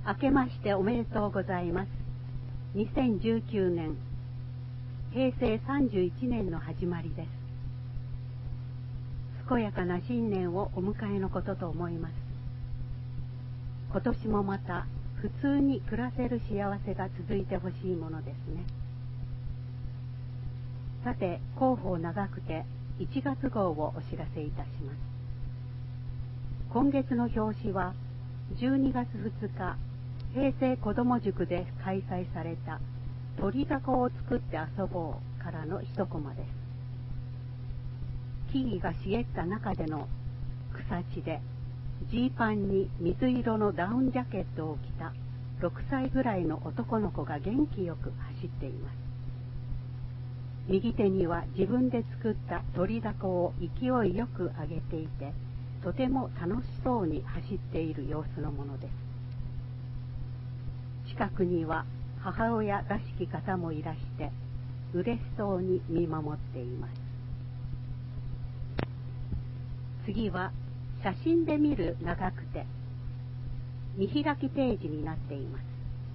明けましておめでとうございます。2019年、平成31年の始まりです。健やかな新年をお迎えのことと思います。今年もまた普通に暮らせる幸せが続いてほしいものですね。さて、広報長くて1月号をお知らせいたします。今月の表紙は12月2日、平成子ども塾で開催された鳥凧を作って遊ぼうからの一コマです。木々が茂った中での草地で、ジーパンに水色のダウンジャケットを着た6歳ぐらいの男の子が元気よく走っています。右手には自分で作った鳥凧を勢いよく上げていて、とても楽しそうに走っている様子のものです。近くには母親らしき方もいらして、嬉しそうに見守っています。次は写真で見る長くて見開きページになっています。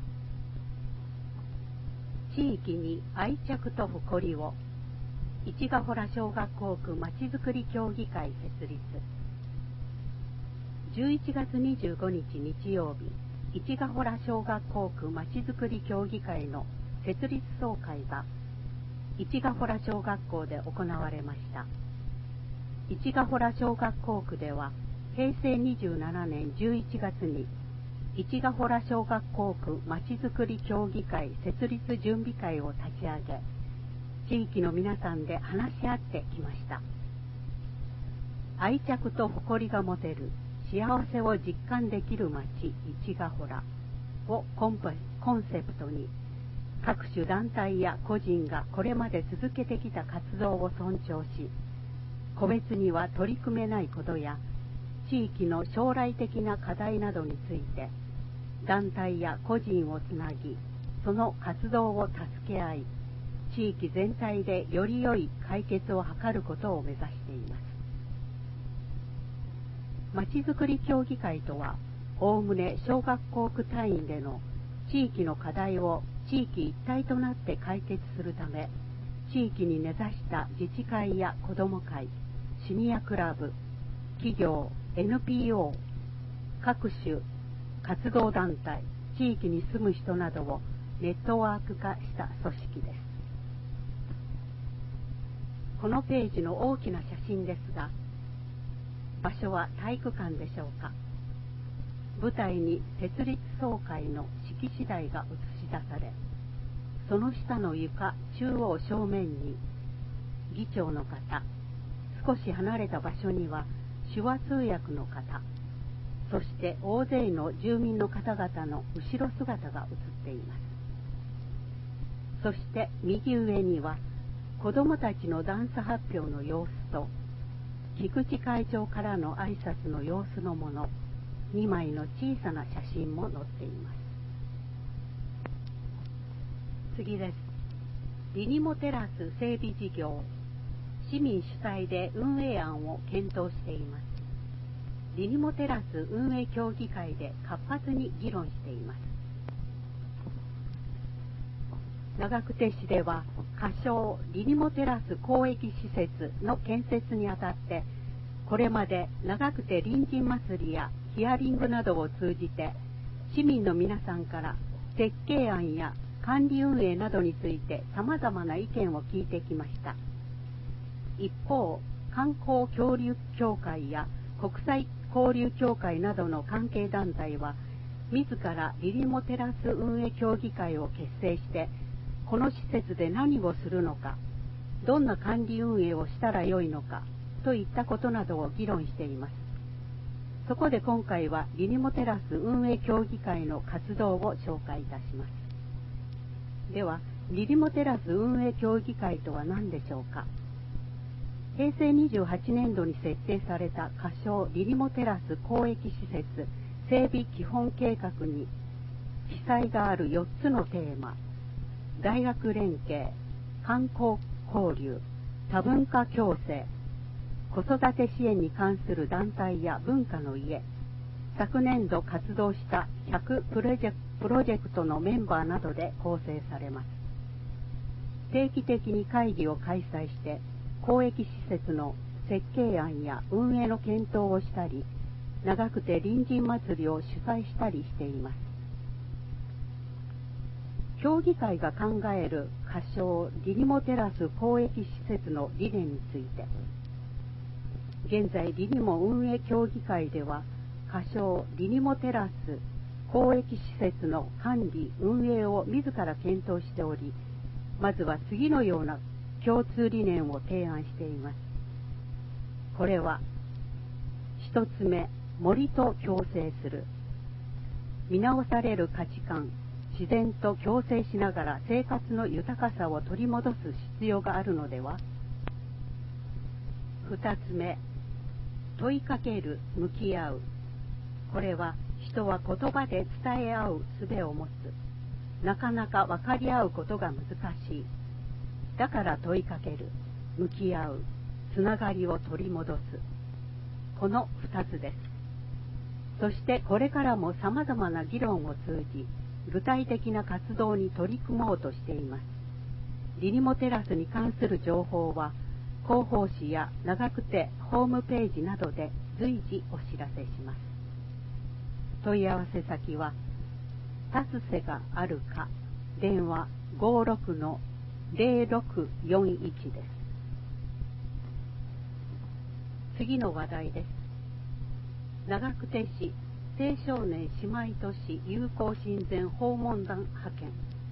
地域に愛着と誇りを、市ヶ原小学校区まちづくり協議会設立。11月25日日曜日、市ヶ原小学校区まちづくり協議会の設立総会が市ヶ原小学校で行われました。市ヶ原小学校区では平成27年11月に市ヶ原小学校区まちづくり協議会設立準備会を立ち上げ、地域の皆さんで話し合ってきました。愛着と誇りが持てる幸せを実感できる町市ヶ原をコンセプトに、各種団体や個人がこれまで続けてきた活動を尊重し、個別には取り組めないことや地域の将来的な課題などについて団体や個人をつなぎ、その活動を助け合い、地域全体でより良い解決を図ることを目指しています。まちづくり協議会とは、おおむね小学校区単位での地域の課題を地域一体となって解決するため、地域に根ざした自治会や子ども会、シニアクラブ、企業、NPO、各種活動団体、地域に住む人などをネットワーク化した組織です。このページの大きな写真ですが、場所は体育館でしょうか。舞台に設立総会の式次第が映し出され、その下の床中央正面に議長の方、少し離れた場所には手話通訳の方、そして大勢の住民の方々の後ろ姿が映っています。そして右上には子どもたちのダンス発表の様子と、菊池会長からの挨拶の様子のもの2枚の小さな写真も載っています。次です。リニモテラス整備事業、市民主体で運営案を検討しています。リニモテラス運営協議会で活発に議論しています。長久手市では仮称リニモテラス公益施設の建設にあたって、これまで長久手隣人祭りやヒアリングなどを通じて市民の皆さんから設計案や管理運営などについてさまざまな意見を聞いてきました。一方、観光交流協会や国際交流協会などの関係団体は自らリニモテラス運営協議会を結成して、この施設で何をするのか、どんな管理運営をしたらよいのかといったことなどを議論しています。そこで今回はリニモテラス運営協議会の活動を紹介いたします。では、リニモテラス運営協議会とは何でしょうか。平成28年度に設定された仮称リニモテラス公益施設整備基本計画に記載がある4つのテーマ、大学連携、観光交流、多文化共生、子育て支援に関する団体や文化の家、 昨年度活動した100プロジェクトのメンバーなどで構成されます。定期的に会議を開催して公益施設の設計案や運営の検討をしたり、長久手隣人祭りを主催したりしています。協議会が考える仮称リニモテラス公益施設の理念について、現在リニモ運営協議会では仮称リニモテラス公益施設の管理運営を自ら検討しており、まずは次のような共通理念を提案しています。これは一つ目、森と共生する。見直される価値観、自然と共生しながら生活の豊かさを取り戻す必要があるのでは。二つ目、問いかける、向き合う。これは人は言葉で伝え合う術を持つ。なかなか分かり合うことが難しい。だから問いかける、向き合う、つながりを取り戻す。この二つです。そしてこれからも様々な議論を通じ、具体的な活動に取り組もうとしています。リニモテラスに関する情報は、広報誌や長久手ホームページなどで随時お知らせします。問い合わせ先は、タスセがあるか、電話 56-0641 です。次の話題です。長久手市青少年姉妹都市友好親善訪問団派遣。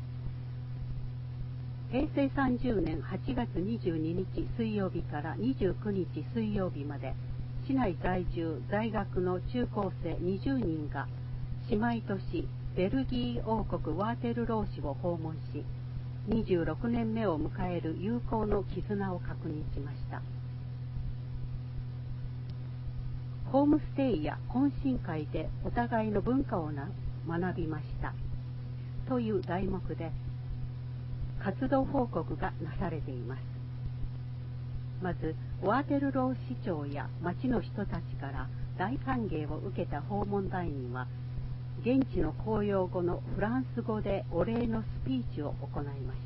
平成30年8月22日水曜日から29日水曜日まで、市内在住在学の中高生20人が姉妹都市ベルギー王国ワーテルロー市を訪問し、26年目を迎える友好の絆を確認しました。ホームステイや懇親会でお互いの文化を学びましたという題目で活動報告がなされています。まずワーテルロー市長や町の人たちから大歓迎を受けた訪問団員は、現地の公用語のフランス語でお礼のスピーチを行いました。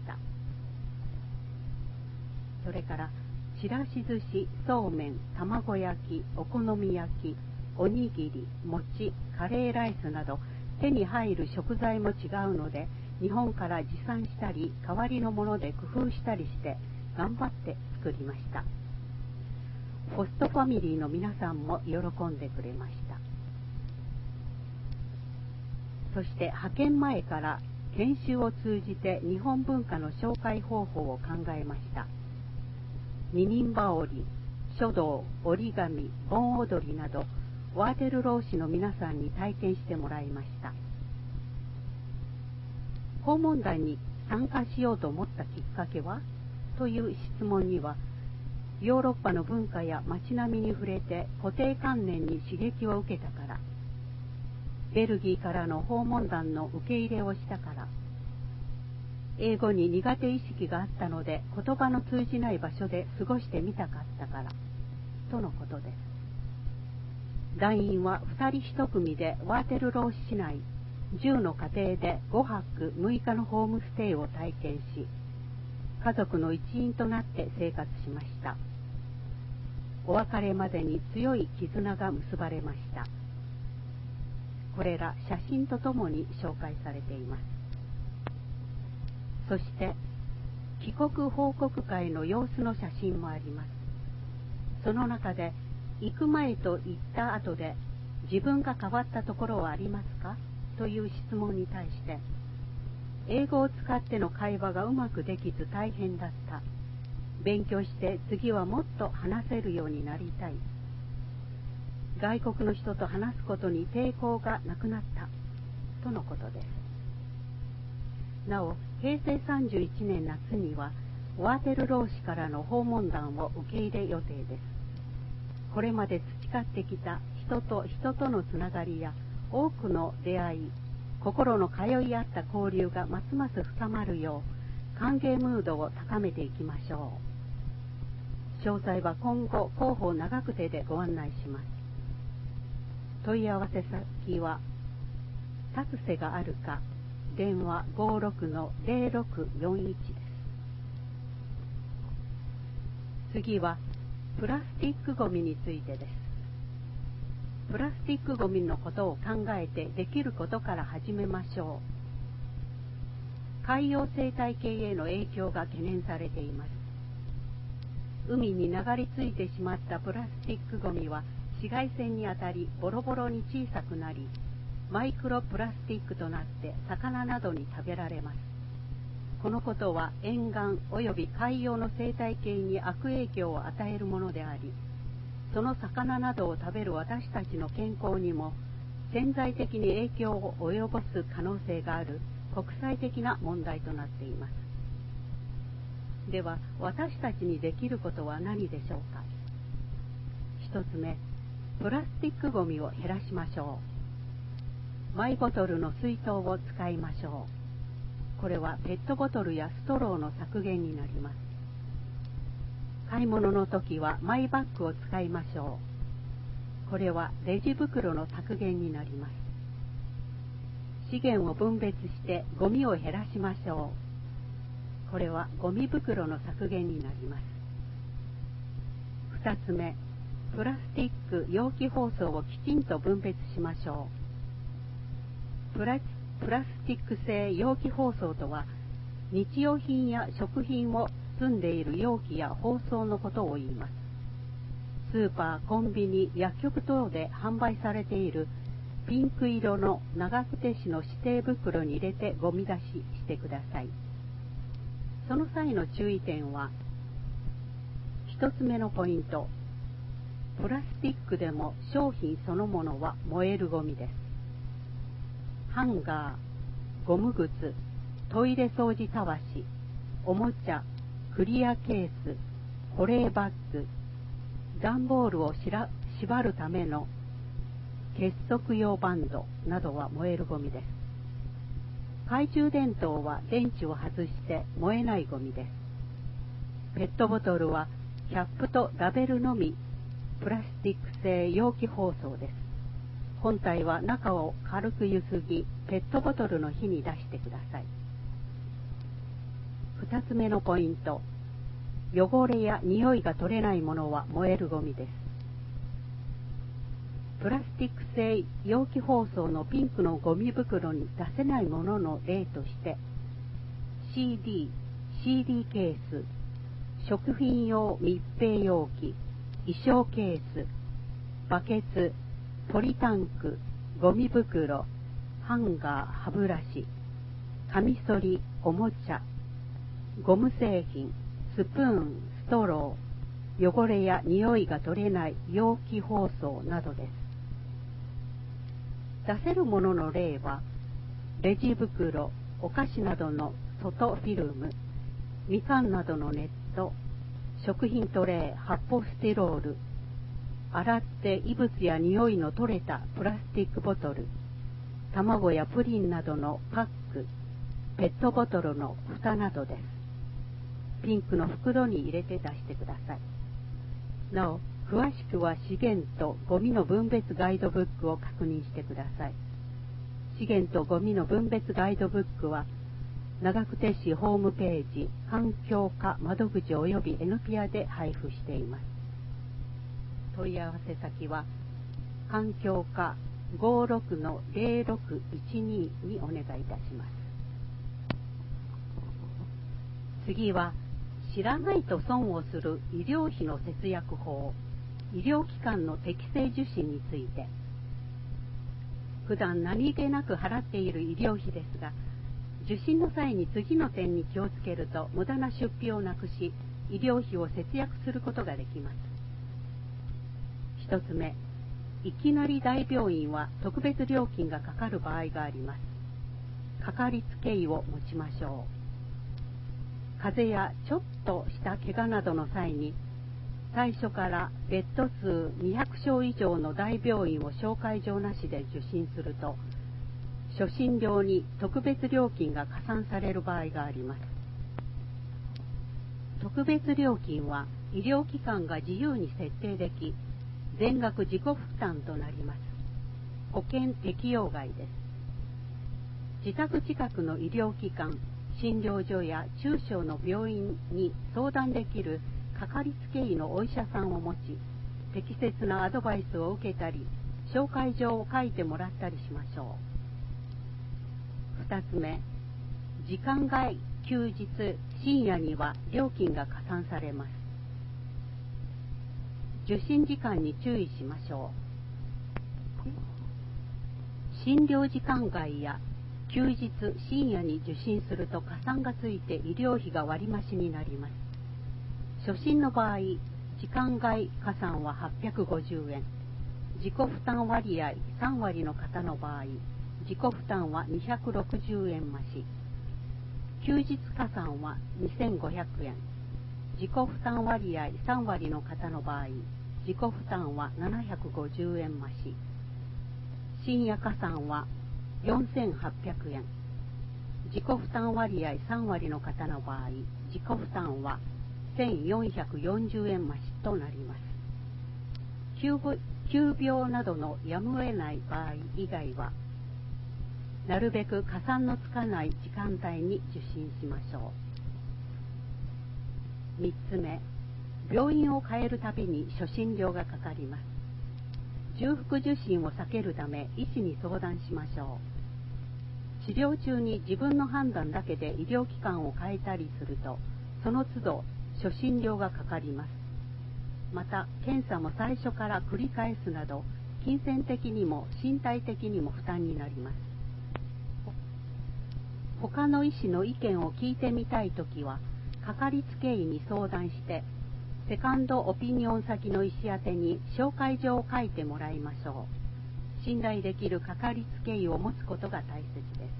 それからちらし寿司、そうめん、卵焼き、お好み焼き、おにぎり、餅、カレーライスなど手に入る食材も違うので、日本から持参したり代わりのもので工夫したりして頑張って作りました。ホストファミリーの皆さんも喜んでくれました。そして派遣前から研修を通じて日本文化の紹介方法を考えました。二人羽織、書道、折り紙、盆踊りなどワーテルロー市の皆さんに体験してもらいました。訪問団に参加しようと思ったきっかけはという質問には、ヨーロッパの文化や街並みに触れて固定観念に刺激を受けたから、ベルギーからの訪問団の受け入れをしたから、英語に苦手意識があったので言葉の通じない場所で過ごしてみたかったからとのことです。団員は2人1組でワーテルロー市内10の家庭で5泊6日のホームステイを体験し、家族の一員となって生活しました。お別れまでに強い絆が結ばれました。これら写真とともに紹介されています。そして帰国報告会の様子の写真もあります。その中で行く前と行った後で自分が変わったところはありますかという質問に対して、英語を使っての会話がうまくできず大変だった。勉強して次はもっと話せるようになりたい。外国の人と話すことに抵抗がなくなったとのことです。なお、平成31年夏にはワーテルロー市からの訪問団を受け入れ予定です。これまで培ってきた人と人とのつながりや多くの出会い、心の通い合った交流がますます深まるよう歓迎ムードを高めていきましょう。詳細は今後広報長久手でご案内します。 問い合わせ先はタクセがあるか、電話 56-0641 です。次はプラスチックごみについてです。プラスチックごみのことを考えてできることから始めましょう。海洋生態系への影響が懸念されています。海に流れ着いてしまったプラスチックごみは紫外線に当たりボロボロに小さくなり、マイクロプラスチックとなって魚などに食べられます。このことは沿岸及び海洋の生態系に悪影響を与えるものであり、その魚などを食べる私たちの健康にも潜在的に影響を及ぼす可能性がある国際的な問題となっています。では、私たちにできることは何でしょうか。一つ目、プラスチックごみを減らしましょう。マイボトルの水筒を使いましょう。これはペットボトルやストローの削減になります。買い物の時はマイバッグを使いましょう。これはレジ袋の削減になります。資源を分別してゴミを減らしましょう。これはゴミ袋の削減になります。2つ目、プラスチック容器包装をきちんと分別しましょう。プラスチック製容器包装とは、日用品や食品を包んでいる容器や包装のことを言います。スーパー、コンビニ、薬局等で販売されているピンク色の長久手紙の指定袋に入れてゴミ出ししてください。その際の注意点は、1つ目のポイント、プラスチックでも商品そのものは燃えるゴミです。ハンガー、ゴム靴、トイレ掃除たわし、おもちゃ、クリアケース、保冷バッグ、段ボールを縛るための結束用バンドなどは燃えるゴミです。懐中電灯は電池を外して燃えないゴミです。ペットボトルはキャップとラベルのみプラスチック製容器包装です。本体は中を軽くゆすぎ、ペットボトルの火に出してください。2つ目のポイント、汚れや匂いが取れないものは燃えるゴミです。プラスチック製容器包装のピンクのゴミ袋に出せないものの例として、CD ケース、食品用密閉容器、衣装ケース、バケツ、ポリタンク、ゴミ袋、ハンガー、歯ブラシ、カミソリ、おもちゃ、ゴム製品、スプーン、ストロー、汚れや匂いが取れない容器包装などです。出せるものの例は、レジ袋、お菓子などの外フィルム、みかんなどのネット、食品トレー、発泡スチロール、洗って異物や匂いの取れたプラスチックボトル、卵やプリンなどのパック、ペットボトルの蓋などです。ピンクの袋に入れて出してください。なお、詳しくは資源とゴミの分別ガイドブックを確認してください。資源とゴミの分別ガイドブックは、長久手市ホームページ環境課窓口及び NPIA で配布しています。問い合わせ先は環境課 56-0612 にお願いいたします。次は、知らないと損をする医療費の節約法、医療機関の適正受診について。普段何気なく払っている医療費ですが、受診の際に次の点に気をつけると無駄な出費をなくし、医療費を節約することができます。一つ目、いきなり大病院は特別料金がかかる場合があります。かかりつけ医を持ちましょう。風邪やちょっとした怪我などの際に、最初からベッド数200床以上の大病院を紹介状なしで受診すると、初診料に特別料金が加算される場合があります。特別料金は医療機関が自由に設定でき、全額自己負担となります。 保険適用外です。自宅近くの医療機関、診療所や中小の病院に相談できるかかりつけ医のお医者さんを持ち、適切なアドバイスを受けたり、紹介状を書いてもらったりしましょう。2つ目、時間外、休日、深夜には料金が加算されます。受診時間に注意しましょう。診療時間外や休日、深夜に受診すると加算がついて医療費が割増になります。初診の場合、時間外加算は850円。自己負担割合3割の方の場合、自己負担は260円増し。休日加算は2500円。自己負担割合3割の方の場合、自己負担は750円増し。深夜加算は4800円。自己負担割合3割の方の場合、自己負担は1440円増しとなります。急病などのやむを得ない場合以外は、なるべく加算のつかない時間帯に受診しましょう。3つ目、病院を変えるたびに初診料がかかります。重複受診を避けるため医師に相談しましょう。治療中に自分の判断だけで医療機関を変えたりすると、その都度初診料がかかります。また、検査も最初から繰り返すなど、金銭的にも身体的にも負担になります。他の医師の意見を聞いてみたいときは、かかりつけ医に相談して、セカンドオピニオン先の医師宛てに紹介状を書いてもらいましょう。信頼できるかかりつけ医を持つことが大切です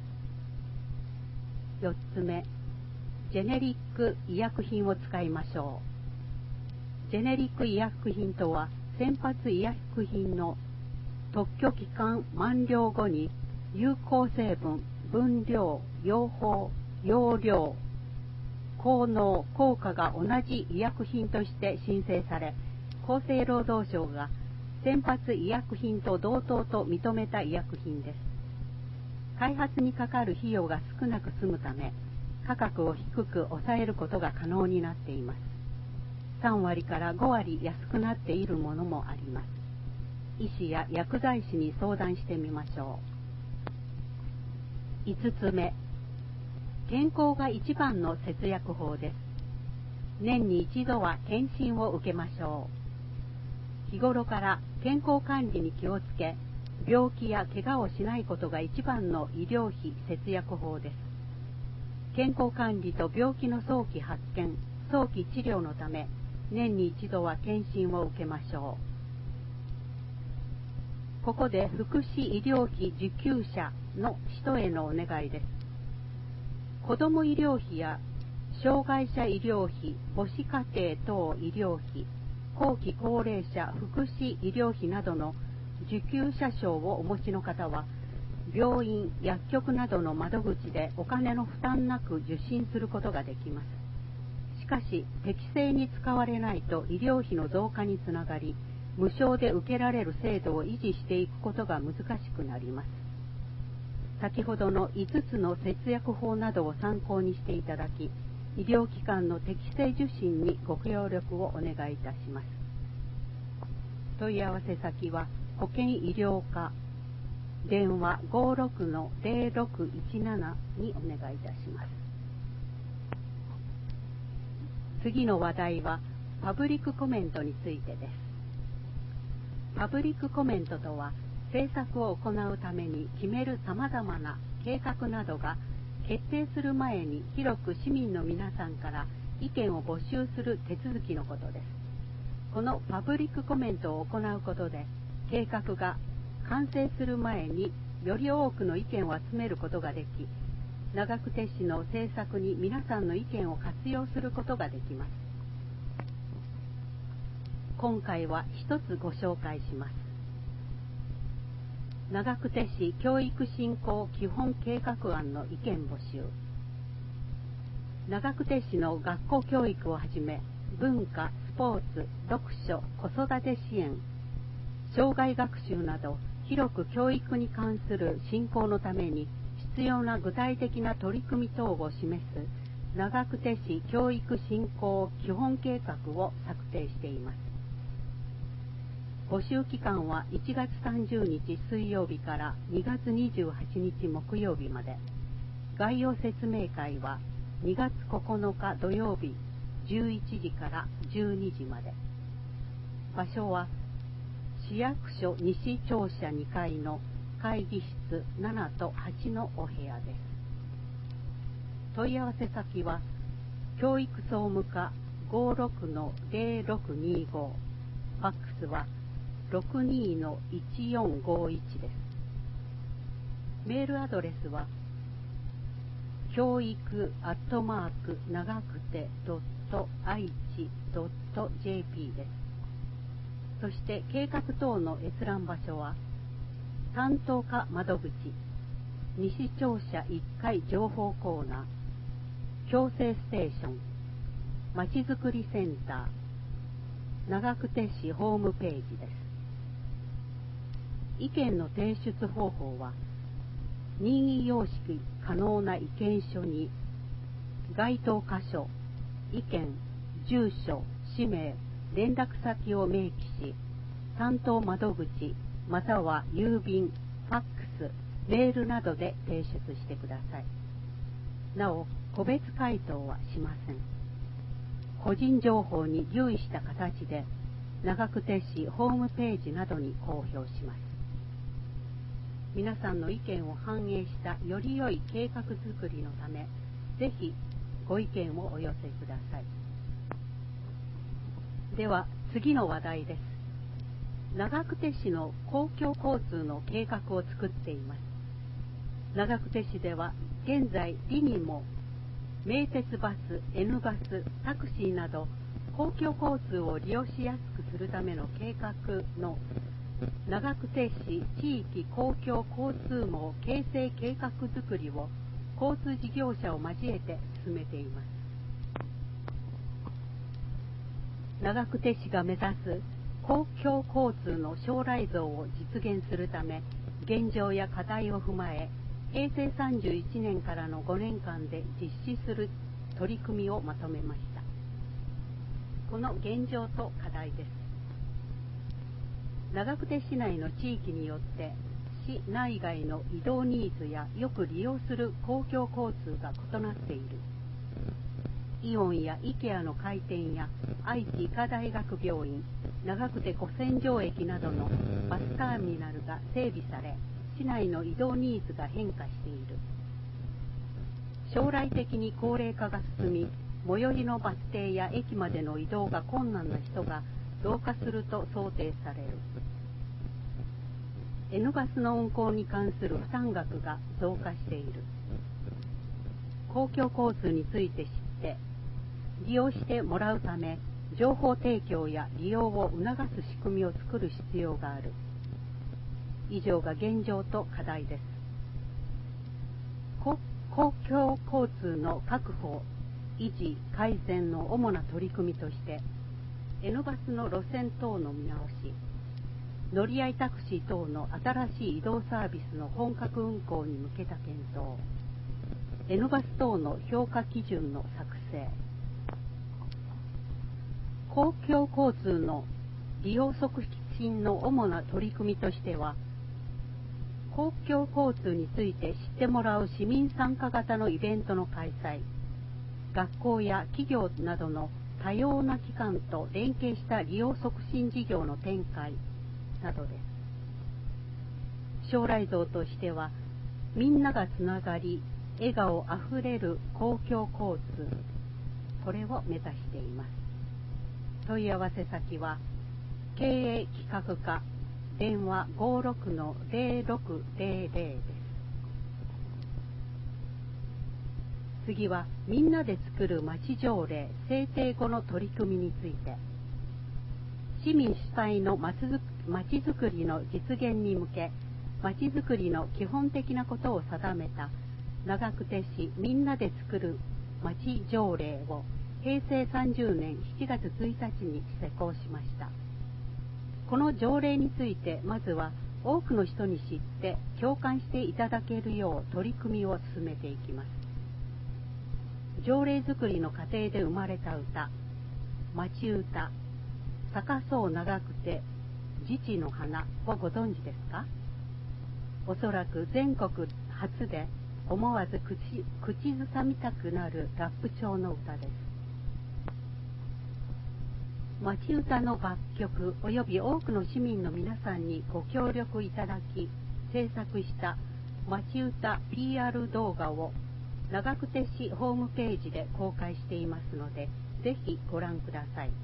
。4つ目、ジェネリック医薬品を使いましょう。ジェネリック医薬品とは、先発医薬品の特許期間満了後に有効成分、分量、用法、用量、効能、効果が同じ医薬品として申請され、厚生労働省が先発医薬品と同等と認めた医薬品です。開発にかかる費用が少なく済むため、価格を低く抑えることが可能になっています。3割から5割安くなっているものもあります。医師や薬剤師に相談してみましょう。5つ目、健康が一番の節約法です。年に一度は検診を受けましょう。日頃から健康管理に気をつけ、病気や怪我をしないことが一番の医療費節約法です。健康管理と病気の早期発見、早期治療のため、年に一度は検診を受けましょう。ここで福祉医療費受給者の人へのお願いです。子ども医療費や障害者医療費、母子家庭等医療費、後期高齢者福祉医療費などの受給者証をお持ちの方は、病院、薬局などの窓口でお金の負担なく受診することができます。しかし、適正に使われないと医療費の増加につながり、無償で受けられる制度を維持していくことが難しくなります。先ほどの5つの節約法などを参考にしていただき、医療機関の適正受診にご協力をお願いいたします。問い合わせ先は保険医療課、電話 56-0617 にお願いいたします。次の話題はパブリックコメントについてです。パブリックコメントとは、政策を行うために決めるさまざまな計画などが決定する前に広く市民の皆さんから意見を募集する手続きのことです。このパブリックコメントを行うことで、計画が完成する前により多くの意見を集めることができ、長久手市の政策に皆さんの意見を活用することができます。今回は一つご紹介します。長久手市教育振興基本計画案の意見募集。長久手市の学校教育をはじめ、文化、スポーツ、読書、子育て支援、障害学習など広く教育に関する振興のために必要な具体的な取り組み等を示す長久手市教育振興基本計画を策定しています。募集期間は1月30日水曜日から2月28日木曜日まで。概要説明会は2月9日土曜日11時から12時まで。場所は市役所西庁舎2階の会議室7と8のお部屋です。問い合わせ先は教育総務課 56-0625、ファックスは 62-1451 です。メールアドレスは教育@長久手.aichi.jp です。そして計画等の閲覧場所は担当課窓口西庁舎1階情報コーナー、共生ステーション、まちづくりセンター、長久手市ホームページです。意見の提出方法は任意様式可能な意見書に該当箇所、意見、住所、氏名、連絡先を明記し、担当窓口または郵便、ファックス、メールなどで提出してください。なお、個別回答はしません。個人情報に留意した形で長久手市ホームページなどに公表します。皆さんの意見を反映したより良い計画づくりのため、ぜひご意見をお寄せください。では次の話題です。長久手市の公共交通の計画を作っています。長久手市では現在リニモ、名鉄バス、N バス、タクシーなど公共交通を利用しやすくするための計画の長久手市地域公共交通網形成計画づくりを交通事業者を交えて進めています。長久手市が目指す公共交通の将来像を実現するため、現状や課題を踏まえ、平成31年からの5年間で実施する取り組みをまとめました。この現状と課題です。長久手市内の地域によって市内外の移動ニーズやよく利用する公共交通が異なっている。イオンや IKEA の開店や愛知医科大学病院、長久手古戦場駅などのバスターミナルが整備され、市内の移動ニーズが変化している。将来的に高齢化が進み、最寄りのバス停や駅までの移動が困難な人が増加すると想定される。N バスの運行に関する負担額が増加している。公共交通について知って利用してもらうため、情報提供や利用を促す仕組みを作る必要がある。以上が現状と課題です。公共交通の確保、維持、改善の主な取り組みとして、N バスの路線等の見直し、乗り合いタクシー等の新しい移動サービスの本格運行に向けた検討、N バス等の評価基準の作成、公共交通の利用促進の主な取り組みとしては、公共交通について知ってもらう市民参加型のイベントの開催、学校や企業などの多様な機関と連携した利用促進事業の展開などです。将来像としては、みんながつながり、笑顔あふれる公共交通、これを目指しています。問い合わせ先は、経営企画課、電話 56-0600 です。次は、みんなで作るまち条例制定後の取り組みについて、市民主体のまちづくりの実現に向け、まちづくりの基本的なことを定めた長久手市みんなで作るまち条例を平成30年7月1日に施行しました。この条例について、まずは多くの人に知って共感していただけるよう取り組みを進めていきます。条例作りの過程で生まれた歌、町歌、咲かそう長くて自治の花をご存知ですか？おそらく全国初で思わず口ずさみたくなるラップ調の歌です。町歌の楽曲および多くの市民の皆さんにご協力いただき制作した町歌 PR 動画を長久手市ホームページで公開していますので、ぜひご覧ください。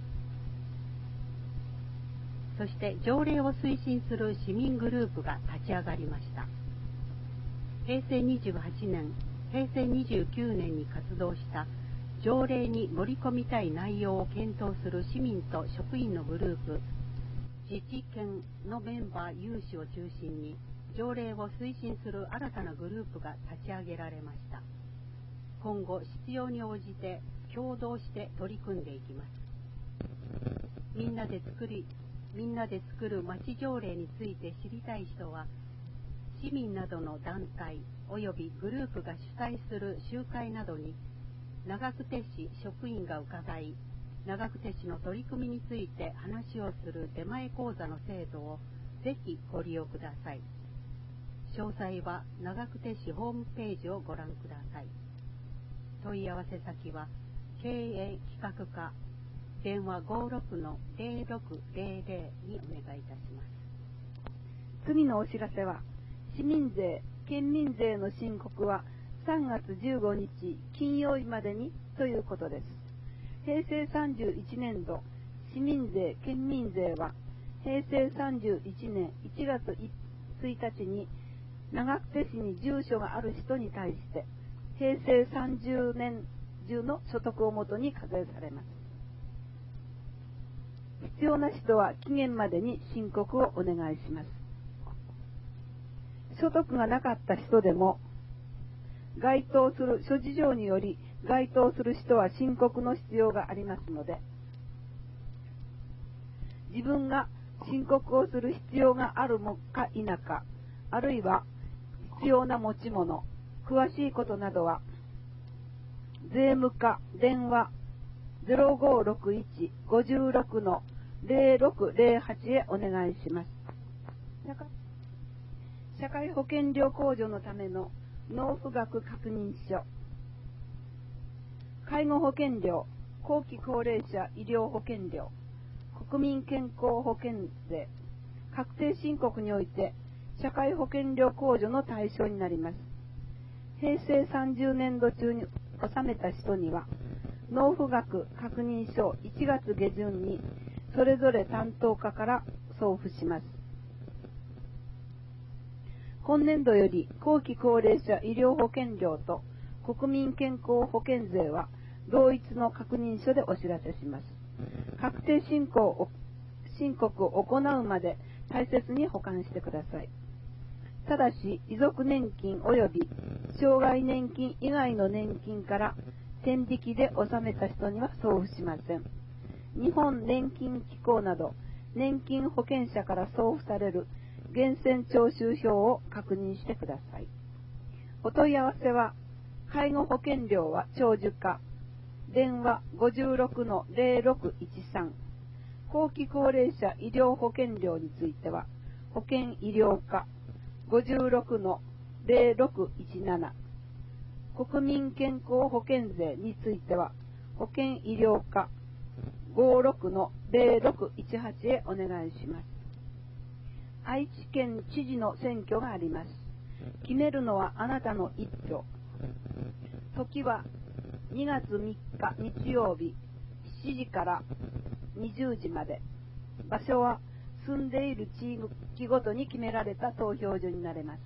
そして条例を推進する市民グループが立ち上がりました。平成28年、平成29年に活動した条例に盛り込みたい内容を検討する市民と職員のグループ、自治権のメンバー有志を中心に条例を推進する新たなグループが立ち上げられました。今後必要に応じて共同して取り組んでいきます。みんなで作る町条例について知りたい人は、市民などの団体およびグループが主催する集会などに長久手市職員が伺い、長久手市の取り組みについて話をする出前講座の制度をぜひご利用ください。詳細は長久手市ホームページをご覧ください。問い合わせ先は経営企画課電話 56-0600 にお願いいたします。 次のお知らせは、市民税、県民税の申告は3月15日金曜日までにということです。平成31年度市民税、県民税は平成31年1月1日に長久手市に住所がある人に対して平成30年中の所得をもとに課税されます。必要な人は期限までに申告をお願いします。所得がなかった人でも該当する諸事情により該当する人は申告の必要がありますので、自分が申告をする必要があるか否か、あるいは必要な持ち物、詳しいことなどは税務課電話 0561-56-0608 へお願いします。社会保険料控除のための納付額確認書、介護保険料、後期高齢者医療保険料、国民健康保険税、確定申告において社会保険料控除の対象になります。平成30年度中に納めた人には納付額確認書1月下旬にそれぞれ担当課から送付します。今年度より後期高齢者医療保険料と国民健康保険税は同一の確認書でお知らせします。確定申告を行うまで大切に保管してください。ただし遺族年金及び障害年金以外の年金から天引きで納めた人には送付しません。日本年金機構など年金保険者から送付される源泉徴収票を確認してください。お問い合わせは介護保険料は長寿課電話 56-0613、 後期高齢者医療保険料については保険医療課 56-0617、 国民健康保険税については保険医療課 56-0618 へお願いします。愛知県知事の選挙があります。決めるのはあなたの一票。時は2月3日日曜日7時から20時まで。場所は住んでいる地域ごとに決められた投票所になれます。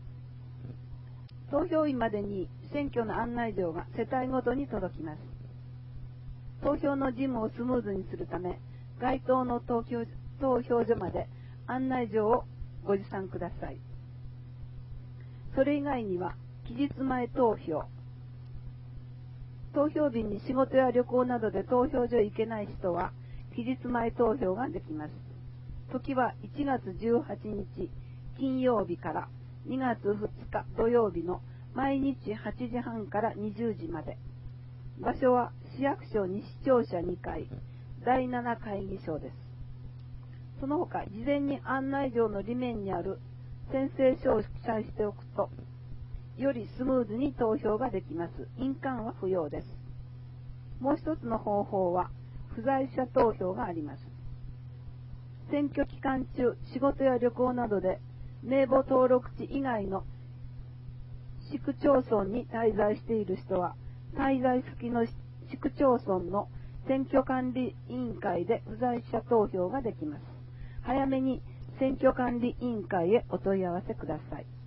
投票日までに選挙の案内状が世帯ごとに届きます。投票の事務をスムーズにするため、該当の投票所まで案内状をご持参ください。それ以外には期日前投票、投票日に仕事や旅行などで投票所へ行けない人は期日前投票ができます。時は1月18日金曜日から2月2日土曜日の毎日8時半から20時まで。場所は市役所西庁舎2階第7会議所です。その他、事前に案内状の裏面にある宣誓書を記載しておくと、よりスムーズに投票ができます。印鑑は不要です。もう一つの方法は、不在者投票があります。選挙期間中、仕事や旅行などで名簿登録地以外の市区町村に滞在している人は、滞在先の市区町村の選挙管理委員会で不在者投票ができます。早めに選挙管理委員会へお問い合わせください。